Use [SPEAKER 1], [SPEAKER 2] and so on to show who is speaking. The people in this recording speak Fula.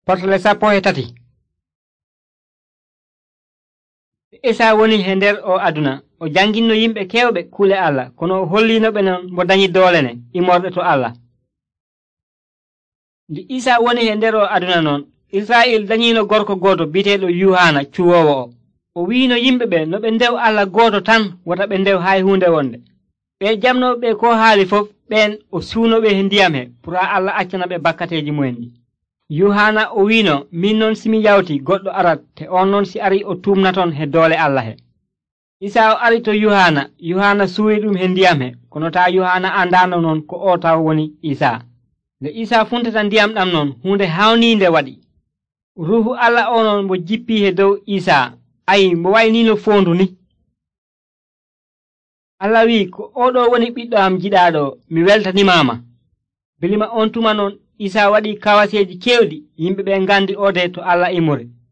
[SPEAKER 1] Portale 13. Isa woni he nder o aduna o janginno yimɓe kewɓe kuule Allah kono o hollinoɓe non mo dañi doolene imorɓe to Allah. Ndi Isa woni he nder o aduna noon Israel dañino gorko goto biteɗo Yuhana cuwowo o. O wiino yimɓe ɓe no ɓe ndew Allah goto tan wota ɓe ndew hay hunde wonde. Ɓe jamnoɓe ko haali fof ɓen o suunoɓe he ndiyam he pour Allah accana ɓe bakkateji mumen ɗi. Yuhana o wiino min noon simi yawti goɗɗo arat te on noon si ari o tumnaton he doole Allah he. Isa o ari to Yuhana suwi ɗum he ndiyam he kono ta Yuhana andano noon ko o taw woni Isa. Nde Isa funtata ndiyam ɗam noon hunde hawninde waɗi. Ruhu Allah o noon mo jippi he dow Isa ayi mo waynino fondu ni. Allah wi ko oɗo woni ɓiɗɗo am jiɗaɗo mi weltanimama. Bilima on tuma noon Isa waɗi kawaseji kewɗi yimɓe ɓe gandi ode to Allah imori.